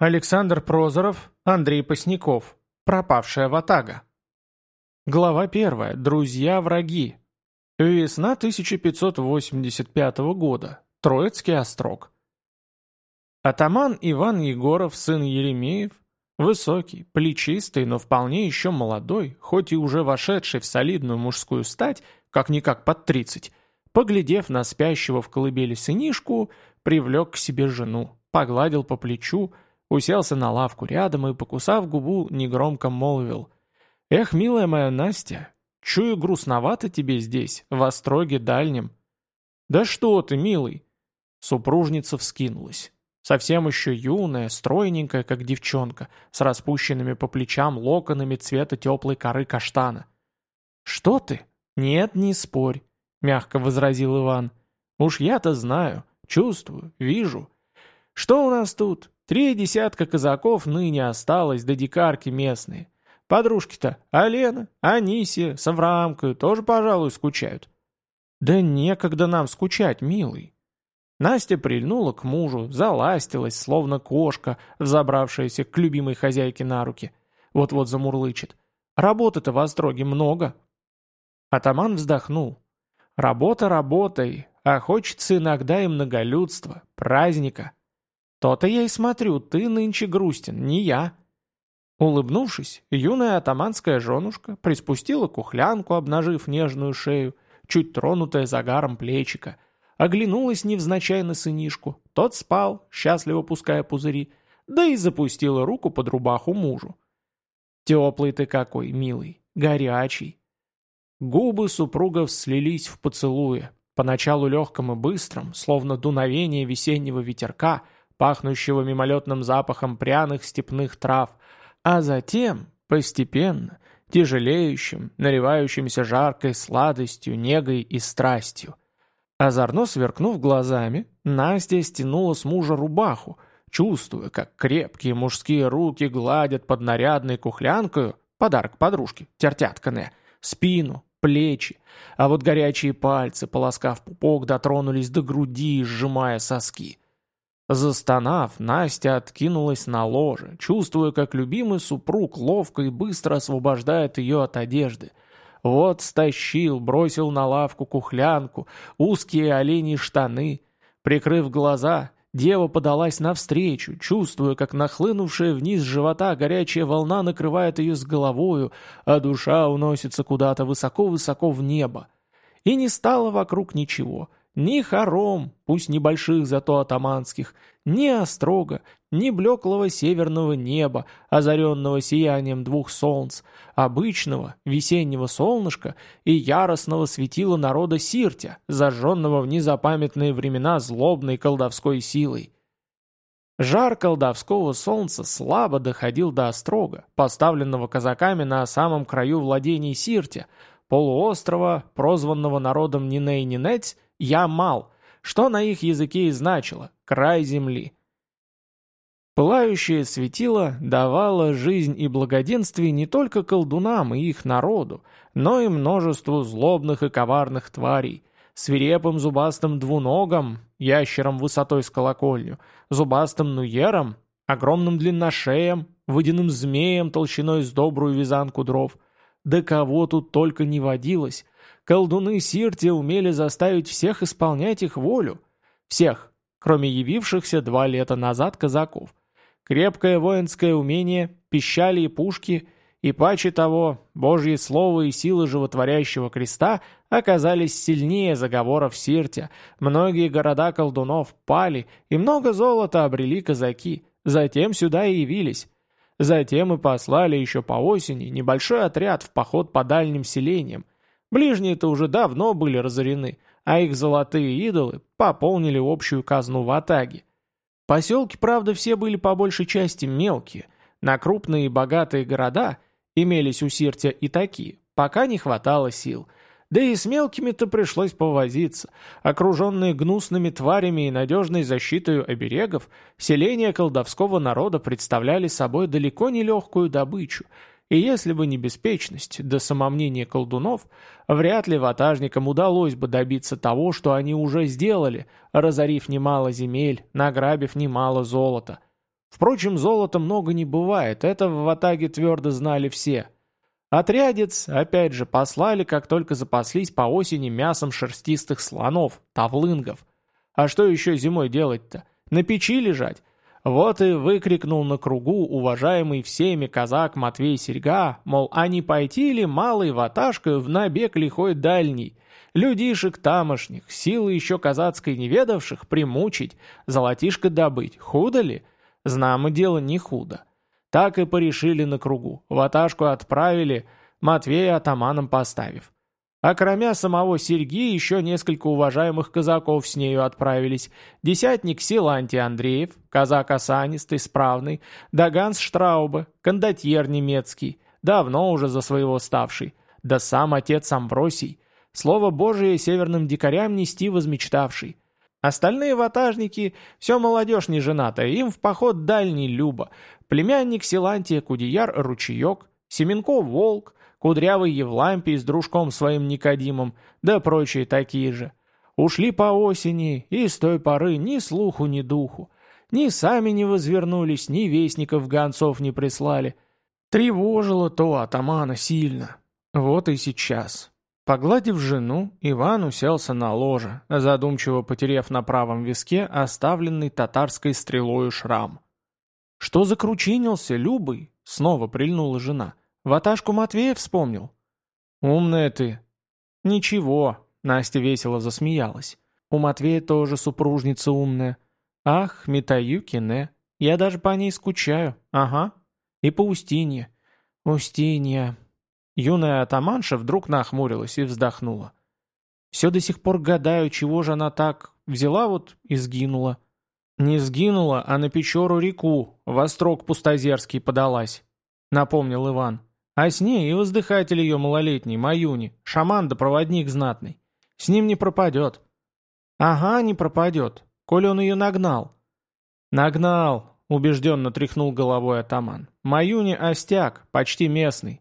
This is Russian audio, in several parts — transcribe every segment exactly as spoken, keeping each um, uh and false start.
Александр Прозоров, Андрей Посняков. Пропавшая ватага. Глава первая. Друзья-враги. Весна тысяча пятьсот восемьдесят пятого года. Троицкий острог. Атаман Иван Егоров, сын Еремеев, высокий, плечистый, но вполне еще молодой, хоть и уже вошедший в солидную мужскую стать, как-никак под тридцать, поглядев на спящего в колыбели сынишку, привлек к себе жену, погладил по плечу, уселся на лавку рядом и, покусав губу, негромко молвил: «Эх, милая моя Настя, чую, грустновато тебе здесь, в остроге дальнем». «Да что ты, милый!» Супружница вскинулась. Совсем еще юная, стройненькая, как девчонка, с распущенными по плечам локонами цвета теплой коры каштана. «Что ты? Нет, не спорь», — мягко возразил Иван. «Уж я-то знаю, чувствую, вижу. Что у нас тут? Три десятка казаков ныне осталось, да дикарки местные. Подружки-то Алена, Анисия, с Авраамкою тоже, пожалуй, скучают». «Да некогда нам скучать, милый». Настя прильнула к мужу, заластилась, словно кошка, взобравшаяся к любимой хозяйке на руки. Вот-вот замурлычет. «Работы-то в остроге много». Атаман вздохнул. «Работа работой, а хочется иногда и многолюдства, праздника. То-то я и смотрю, ты нынче грустен, не я». Улыбнувшись, юная атаманская женушка приспустила кухлянку, обнажив нежную шею, чуть тронутая загаром плечика, оглянулась невзначай на сынишку, тот спал, счастливо пуская пузыри, да и запустила руку под рубаху мужу. «Теплый ты какой, милый, горячий». Губы супругов слились в поцелуе, поначалу легком и быстром, словно дуновение весеннего ветерка, пахнущего мимолетным запахом пряных степных трав, а затем, постепенно, тяжелеющим, наливающимся жаркой сладостью, негой и страстью. Озорно сверкнув глазами, Настя стянула с мужа рубаху, чувствуя, как крепкие мужские руки гладят под нарядной кухлянкою, подарок подружке, тертятканая, спину, плечи, а вот горячие пальцы, полоскав пупок, дотронулись до груди, сжимая соски. Застонав, Настя откинулась на ложе, чувствуя, как любимый супруг ловко и быстро освобождает ее от одежды. Вот стащил, бросил на лавку кухлянку, узкие оленьи штаны. Прикрыв глаза, дева подалась навстречу, чувствуя, как нахлынувшая вниз живота горячая волна накрывает ее с головою, а душа уносится куда-то высоко-высоко в небо. И не стало вокруг ничего. Ни хором, пусть небольших, зато атаманских, ни острога, ни блеклого северного неба, озаренного сиянием двух солнц, обычного весеннего солнышка и яростного светила народа Сиртя, зажженного в незапамятные времена злобной колдовской силой. Жар колдовского солнца слабо доходил до острога, поставленного казаками на самом краю владений Сиртя, полуострова, прозванного народом Ниней-Нинеть, Ямал, что на их языке и значило «край земли». Пылающее светило давало жизнь и благоденствие не только колдунам и их народу, но и множеству злобных и коварных тварей, свирепым зубастым двуногам, ящером высотой с колокольню, зубастым нуером, огромным длинношеем, водяным змеем толщиной с добрую вязанку дров. Да кого тут только не водилось. Колдуны Сиртия умели заставить всех исполнять их волю. Всех, кроме явившихся два лета назад казаков. Крепкое воинское умение, пищали и пушки, и паче того, Божье слово и силы животворящего креста оказались сильнее заговоров Сиртя. Многие города колдунов пали, и много золота обрели казаки. Затем сюда и явились. Затем и послали еще по осени небольшой отряд в поход по дальним селениям. Ближние-то уже давно были разорены, а их золотые идолы пополнили общую казну ватаги. Поселки, правда, все были по большей части мелкие. На крупные и богатые города имелись у Сиртя и такие, пока не хватало сил. Да и с мелкими-то пришлось повозиться. Окруженные гнусными тварями и надежной защитой оберегов, селения колдовского народа представляли собой далеко не легкую добычу, и если бы не беспечность да самомнение колдунов, вряд ли ватажникам удалось бы добиться того, что они уже сделали, разорив немало земель, награбив немало золота. Впрочем, золота много не бывает, это в ватаге твердо знали все. Отрядец, опять же, послали, как только запаслись по осени мясом шерстистых слонов, тавлынгов. А что еще зимой делать-то? На печи лежать? Вот и выкрикнул на кругу уважаемый всеми казак Матвей Серьга, мол, а не пойти ли малой ваташкой в набег лихой дальний, людишек тамошних, силы еще казацкой не ведавших, примучить, золотишко добыть, худо ли? Знамо дело не худо. Так и порешили на кругу, ваташку отправили, Матвея атаманом поставив. А кроме самого Серьги, еще несколько уважаемых казаков с нею отправились. Десятник Силантий Андреев, казак осанистый, справный, да Ганс Штрауба, кондотьер немецкий, давно уже за своего ставший, да сам отец Амвросий, слово Божие северным дикарям нести возмечтавший. Остальные ватажники, все молодежь неженатая, им в поход дальний любо. Племянник Силантия Кудеяр Ручеек, Семенко Волк, Кудрявый Евлампий с дружком своим Никодимом, да прочие такие же. Ушли по осени, и с той поры ни слуху, ни духу. Ни сами не возвернулись, ни вестников гонцов не прислали. Тревожило то атамана сильно. Вот и сейчас. Погладив жену, Иван уселся на ложе, задумчиво потерев на правом виске оставленный татарской стрелою шрам. «Что закручинился, Любый?» — снова прильнула жена. «Ваташку Матвея вспомнил?» «Умная ты». «Ничего», — Настя весело засмеялась. «У Матвея тоже супружница умная. Ах, Митаюкине, я даже по ней скучаю. Ага. И по Устинье. Устинья». Юная атаманша вдруг нахмурилась и вздохнула. «Все до сих пор гадаю, чего же она так взяла вот и сгинула». «Не сгинула, а на Печору-реку, в острог Пустозерский подалась», — напомнил Иван. «А с ней и воздыхатель ее малолетний, Маюни, шаман да проводник знатный. С ним не пропадет». «Ага, не пропадет, коли он ее нагнал». «Нагнал», — убежденно тряхнул головой атаман. «Маюни остяк, почти местный».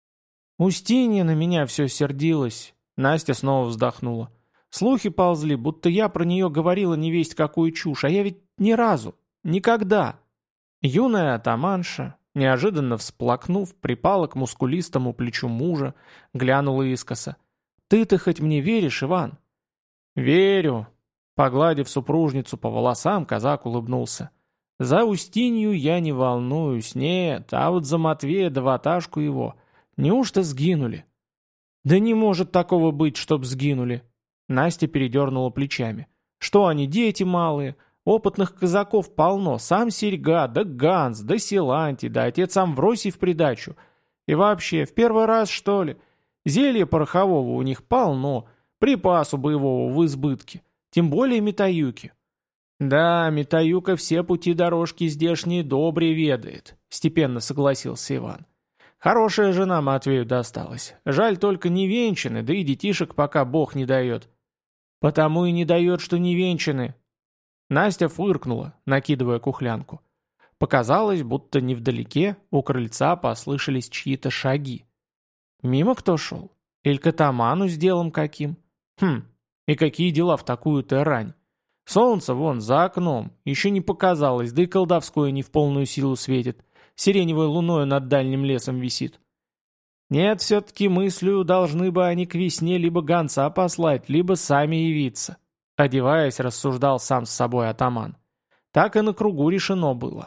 «Устинья на меня все сердилась», — Настя снова вздохнула. «Слухи ползли, будто я про нее говорила невесть какую чушь, а я ведь ни разу, никогда». Юная атаманша, неожиданно всплакнув, припала к мускулистому плечу мужа, глянула искоса. «Ты-то хоть мне веришь, Иван?» «Верю», — погладив супружницу по волосам, казак улыбнулся. «За Устинью я не волнуюсь, нет, а вот за Матвея да ваташку его. Неужто сгинули?» «Да не может такого быть, чтоб сгинули!» Настя передернула плечами. «Что они, дети малые? Опытных казаков полно. Сам Серьга, да Ганс, да Силантий, да отец Амвросий в придачу. И вообще, в первый раз, что ли? Зелья порохового у них полно, припасу боевого в избытке. Тем более Митаюки». «Да, Митаюка все пути дорожки здешние добре ведает», — степенно согласился Иван. «Хорошая жена Матвею досталась. Жаль только не венчаны, да и детишек пока Бог не дает». «Потому и не дает, что не венчаны». Настя фыркнула, накидывая кухлянку. Показалось, будто невдалеке у крыльца послышались чьи-то шаги. Мимо кто шел? Или к атаману с делом каким? Хм, и какие дела в такую-то рань? Солнце вон за окном, еще не показалось, да и колдовское не в полную силу светит. Сиреневой луною над дальним лесом висит. Нет, все-таки мыслью должны бы они к весне либо гонца послать, либо сами явиться. Одеваясь, рассуждал сам с собой атаман. Так и на кругу решено было.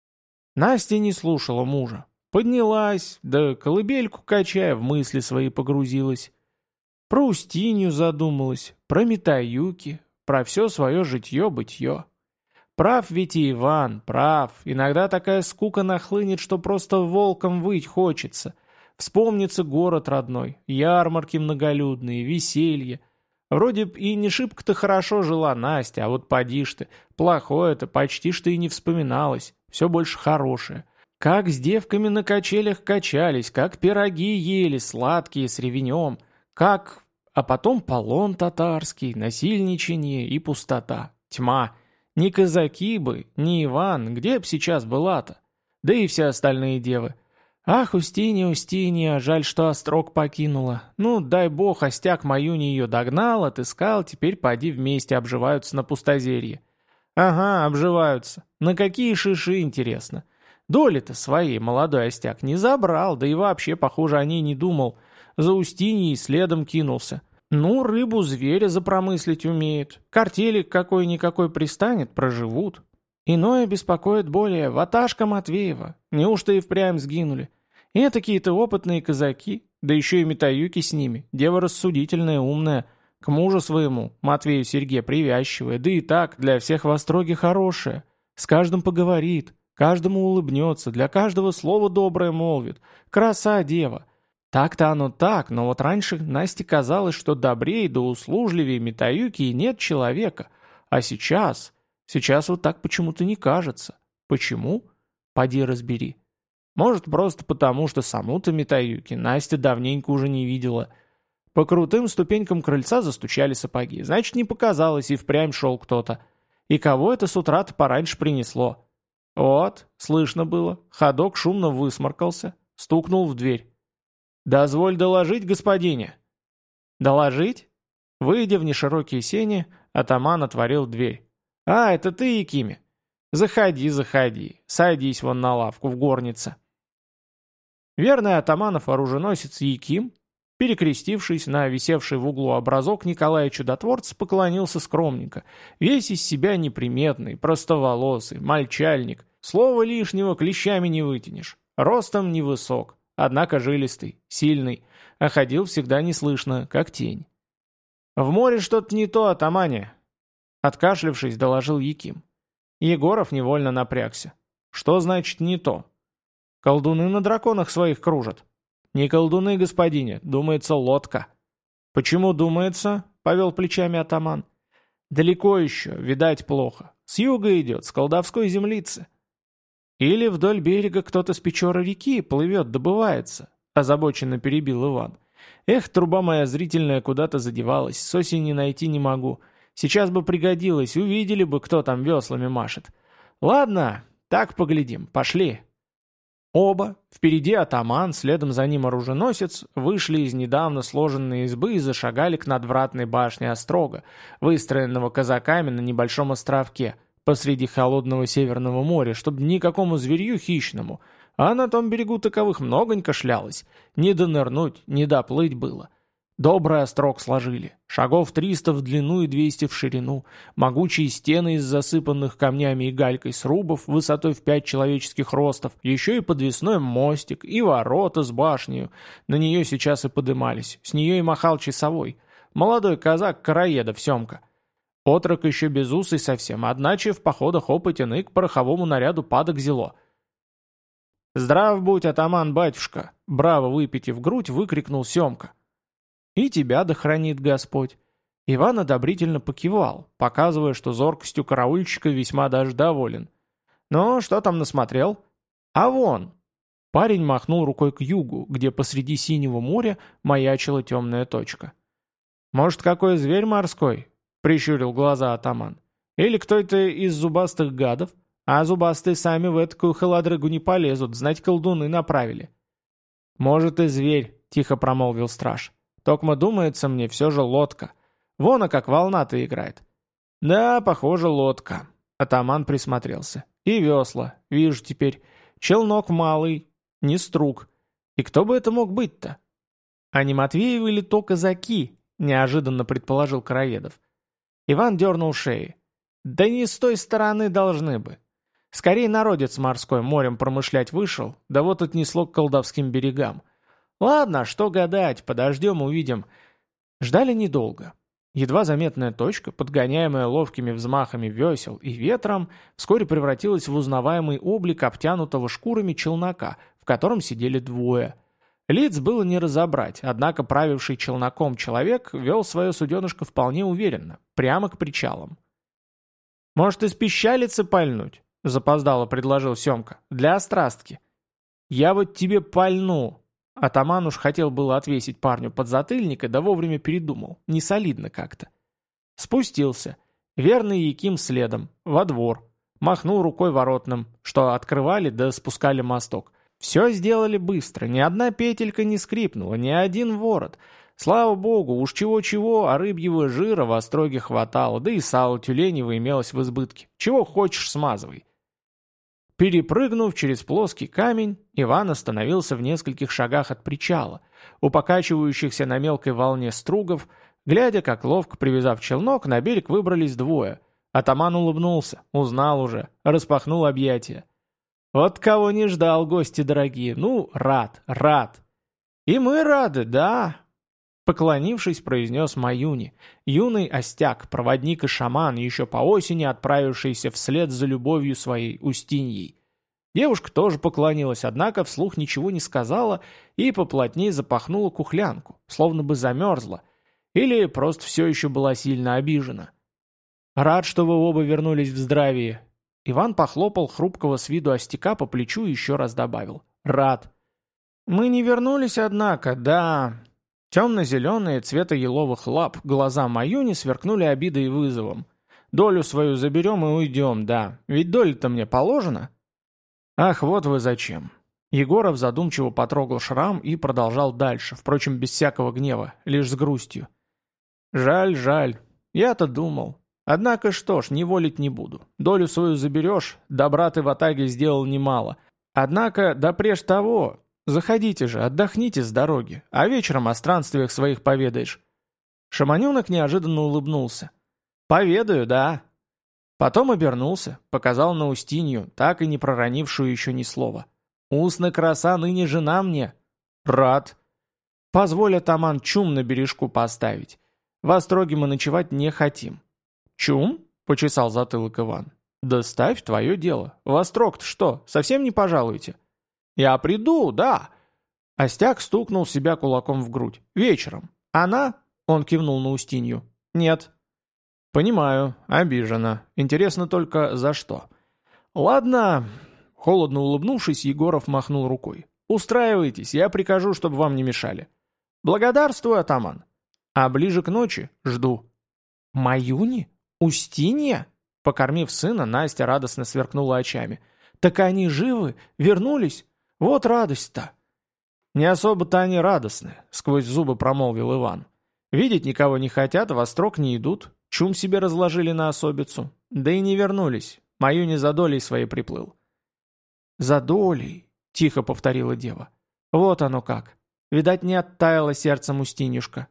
Настя не слушала мужа. Поднялась, да колыбельку качая, в мысли свои погрузилась. Про Устинью задумалась, про Митаюки, про все свое житье-бытье. Прав ведь и Иван, прав. Иногда такая скука нахлынет, что просто волком выть хочется. Вспомнится город родной, ярмарки многолюдные, веселье. Вроде б и не шибко-то хорошо жила Настя, а вот поди ж ты, плохое-то почти что и не вспоминалось, все больше хорошее. Как с девками на качелях качались, как пироги ели, сладкие, с ревенем, как... А потом полон татарский, насильничание и пустота, тьма. Ни казаки бы, ни Иван, где б сейчас была-то? Да и все остальные девы. Ах, Устинья, Устинья, жаль, что острог покинула. Ну, дай бог, остяк Маюни ее догнал, отыскал, теперь поди вместе обживаются на пустозерье. Ага, обживаются. На какие шиши, интересно. Доли-то своей молодой остяк не забрал, да и вообще, похоже, о ней не думал. За Устиньей следом кинулся. Ну, рыбу зверя запромыслить умеет. Картелик какой-никакой пристанет, проживут. Иное беспокоит более. Ваташка Матвеева. Неужто и впрямь сгинули? И такие-то опытные казаки, да еще и Митаюки с ними. Дева рассудительная, умная. К мужу своему, Матвею Серге, привязчивая. Да и так, для всех в остроге хорошая. С каждым поговорит, каждому улыбнется, для каждого слово доброе молвит. Краса дева. Так-то оно так, но вот раньше Насте казалось, что добрее да услужливее Митаюки и нет человека. А сейчас... Сейчас вот так почему-то не кажется. Почему? Поди разбери. Может, просто потому, что саму-то Митаюки Настя давненько уже не видела. По крутым ступенькам крыльца застучали сапоги. Значит, не показалось, и впрямь шел кто-то. И кого это с утра-то пораньше принесло? Вот, слышно было. Ходок шумно высморкался, стукнул в дверь. «Дозволь доложить, господине». «Доложить?» Выйдя в неширокие сени, атаман отворил дверь. «А, это ты, Якиме? Заходи, заходи. Садись вон на лавку в горнице». Верный атаманов оруженосец Яким, перекрестившись на висевший в углу образок Николая Чудотворца, поклонился скромненько. Весь из себя неприметный, простоволосый, мальчальник. Слова лишнего клещами не вытянешь. Ростом невысок, однако жилистый, сильный, а ходил всегда неслышно, как тень. «В море что-то не то, атамане», — откашлявшись, доложил Яким. Егоров невольно напрягся. «Что значит не то?» «Колдуны на драконах своих кружат». «Не колдуны, господине, думается, лодка». «Почему думается?» — повел плечами атаман. «Далеко еще, видать плохо. С юга идет, с колдовской землицы». «Или вдоль берега кто-то с Печоры реки плывет, добывается», — озабоченно перебил Иван. «Эх, труба моя зрительная куда-то задевалась, с осени найти не могу. Сейчас бы пригодилось, увидели бы, кто там веслами машет. Ладно, так поглядим, пошли». Оба, впереди атаман, следом за ним оруженосец, вышли из недавно сложенной избы и зашагали к надвратной башне острога, выстроенного казаками на небольшом островке, посреди холодного Северного моря, чтобы никакому зверью хищному, а на том берегу таковых многонько шлялось, не донырнуть, не доплыть было. Добрый острог сложили, шагов триста в длину и двести в ширину, могучие стены из засыпанных камнями и галькой срубов высотой в пять человеческих ростов, еще и подвесной мостик, и ворота с башнею. На нее сейчас и подымались, с нее и махал часовой. Молодой казак Караедов Семка. Отрок еще безусый совсем, одначе в походах опытен и к пороховому наряду падок зело. «Здрав будь, атаман-батюшка!» Браво выпитив грудь, выкрикнул Семка. «И тебя да хранит Господь». Иван одобрительно покивал, показывая, что зоркостью караульщика весьма даже доволен. «Ну, что там насмотрел?» «А вон!» Парень махнул рукой к югу, где посреди синего моря маячила темная точка. «Может, какой зверь морской?» — прищурил глаза атаман. «Или кто это из зубастых гадов? А зубастые сами в этакую холодрыгу не полезут, знать колдуны направили». «Может, и зверь», — тихо промолвил страж. «Токмо думается мне, все же лодка. Вон, а как волна-то играет». «Да, похоже, лодка». Атаман присмотрелся. «И весла, вижу теперь. Челнок малый, не струк. И кто бы это мог быть-то?» «А не Матвеевы ли то казаки?» — неожиданно предположил Караедов. Иван дернул шеи. «Да не с той стороны должны бы. Скорее народец морской морем промышлять вышел, да вот отнесло к колдовским берегам. Ладно, что гадать, подождем, увидим». Ждали недолго. Едва заметная точка, подгоняемая ловкими взмахами весел и ветром, вскоре превратилась в узнаваемый облик обтянутого шкурами челнока, в котором сидели двое. Лиц было не разобрать, однако правивший челноком человек вел свое суденышко вполне уверенно, прямо к причалам. «Может, из пищалицы пальнуть?» — запоздало предложил Семка. «Для острастки». «Я вот тебе пальну!» Атаман уж хотел было отвесить парню подзатыльника, да вовремя передумал. Не солидно как-то. Спустился. Верный Яким следом. Во двор. Махнул рукой воротным, что открывали да спускали мосток. Все сделали быстро. Ни одна петелька не скрипнула, ни один ворот. Слава богу, уж чего-чего, а рыбьего жира в остроге хватало, да и сало тюленево имелось в избытке. Чего хочешь, смазывай. Перепрыгнув через плоский камень, Иван остановился в нескольких шагах от причала, у покачивающихся на мелкой волне стругов, глядя, как ловко привязав челнок, на берег выбрались двое. Атаман улыбнулся, узнал уже, распахнул объятия. «Вот кого не ждал, гости дорогие, ну, рад, рад». «И мы рады, да», — поклонившись, произнес Маюни, юный остяк, проводник и шаман, еще по осени отправившийся вслед за любовью своей Устиньей. Девушка тоже поклонилась, однако вслух ничего не сказала и поплотнее запахнула кухлянку, словно бы замерзла, или просто все еще была сильно обижена. «Рад, что вы оба вернулись в здравии». Иван похлопал хрупкого с виду остяка по плечу и еще раз добавил. «Рад». «Мы не вернулись, однако, да...» Темно-зеленые цвета еловых лап глаза Маюни сверкнули обидой и вызовом. «Долю свою заберем и уйдем, да. Ведь доля-то мне положена?» «Ах, вот вы зачем». Егоров задумчиво потрогал шрам и продолжал дальше, впрочем, без всякого гнева, лишь с грустью. «Жаль, жаль. Я-то думал. Однако что ж, не волить не буду. Долю свою заберешь, добра ты в атаге сделал немало. Однако, да прежде того, заходите же, отдохните с дороги, а вечером о странствиях своих поведаешь». Шаманенок неожиданно улыбнулся. «Поведаю, да». Потом обернулся, показал на Устинью, так и не проронившую еще ни слова. «Устна краса ныне жена мне». «Рад». «Позволь, атаман, чум на бережку поставить. В остроге мы ночевать не хотим». «Чум?» — почесал затылок Иван. «Да ставь твое дело. В острог-то что, совсем не пожалуете?» «Я приду, да!» Остяк стукнул себя кулаком в грудь. «Вечером. Она?» — он кивнул на Устинью. «Нет». «Понимаю. Обижена. Интересно только, за что?» «Ладно». Холодно улыбнувшись, Егоров махнул рукой. «Устраивайтесь, я прикажу, чтобы вам не мешали». «Благодарствую, атаман». «А ближе к ночи жду». «Маюни? Устинья?» Покормив сына, Настя радостно сверкнула очами. «Так они живы? Вернулись? Вот радость-то!» «Не особо-то они радостны», — сквозь зубы промолвил Иван. «Видеть никого не хотят, в острог не идут, чум себе разложили на особицу. Да и не вернулись. Маюни за долей своей приплыл». «За долей», — тихо повторила дева. «Вот оно как. Видать, не оттаяло сердцем Устинюшка».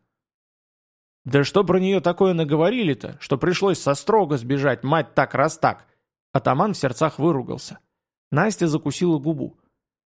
«Да что про нее такое наговорили-то, что пришлось со строга сбежать, мать так раз так!» Атаман в сердцах выругался. Настя закусила губу.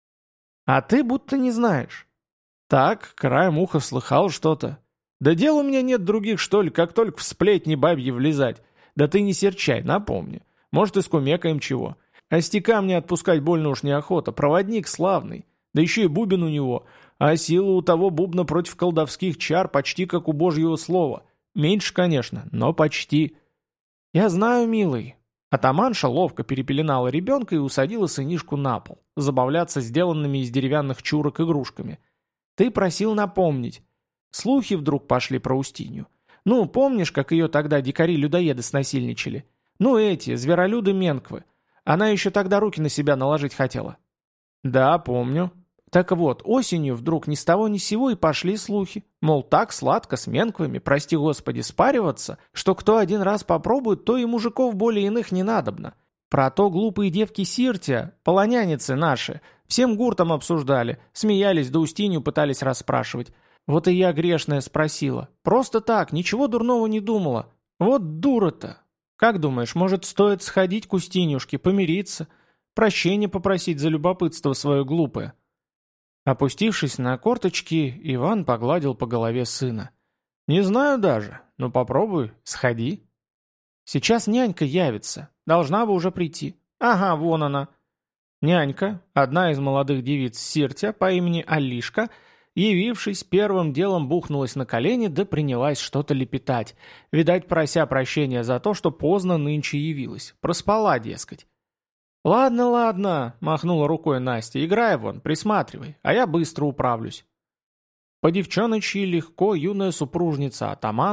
«А ты будто не знаешь». «Так, краем уха слыхал что-то. Да дел у меня нет других, что ли, как только в сплетни бабьи влезать. Да ты не серчай, напомни. Может, и скумекаем чего. Остяка мне отпускать больно уж неохота, проводник славный. Да еще и бубен у него. А сила у того бубна против колдовских чар почти как у божьего слова. Меньше, конечно, но почти». «Я знаю, милый». Атаманша ловко перепеленала ребенка и усадила сынишку на пол, забавляться сделанными из деревянных чурок игрушками. «Ты просил напомнить». Слухи вдруг пошли про Устинью. «Ну, помнишь, как ее тогда дикари-людоеды снасильничали? Ну, эти, зверолюды-менквы. Она еще тогда руки на себя наложить хотела». «Да, помню». Так вот, осенью вдруг ни с того ни с сего и пошли слухи. Мол, так сладко с менквами, прости господи, спариваться, что кто один раз попробует, то и мужиков более иных не надобно. Про то глупые девки Сиртия, полоняницы наши, всем гуртом обсуждали, смеялись, да Устинью пытались расспрашивать. Вот и я грешная спросила. Просто так, ничего дурного не думала. Вот дура-то. Как думаешь, может, стоит сходить к Устинюшке, помириться, прощения попросить за любопытство свое глупое?» Опустившись на корточки, Иван погладил по голове сына. «Не знаю даже, но попробуй, сходи». «Сейчас нянька явится, должна бы уже прийти». «Ага, вон она». Нянька, одна из молодых девиц Сиртя по имени Алишка, явившись, первым делом бухнулась на колени да принялась что-то лепетать, видать, прося прощения за то, что поздно нынче явилась. Проспала, дескать. «Ладно, ладно», — махнула рукой Настя, — «играй вон, присматривай, а я быстро управлюсь». По девчоночьи легко юная супружница атамана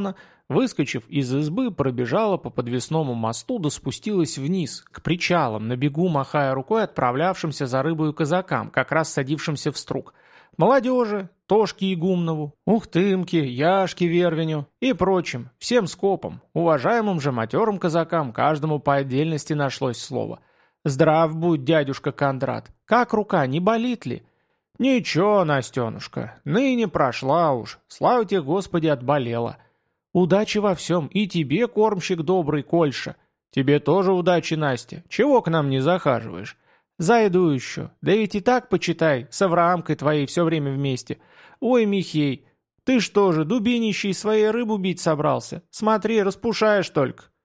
выскочив из избы, пробежала по подвесному мосту да спустилась вниз, к причалам, на бегу махая рукой отправлявшимся за рыбою казакам, как раз садившимся в струг. Молодежи, Тошке Игумнову, Ухтымке, Яшке Вервеню и прочим, всем скопом, уважаемым же матерым казакам, каждому по отдельности нашлось слово. «Здрав будь, дядюшка Кондрат, как рука, не болит ли?» «Ничего, Настенушка, ныне прошла уж, слава тебе, Господи, отболела. Удачи во всем, и тебе, кормщик добрый, Кольша. Тебе тоже удачи, Настя, чего к нам не захаживаешь? Зайду еще, да ведь и так, почитай, с Авраамкой твоей все время вместе. Ой, Михей, ты что же, дубинищий своей рыбу бить собрался? Смотри, распушаешь только».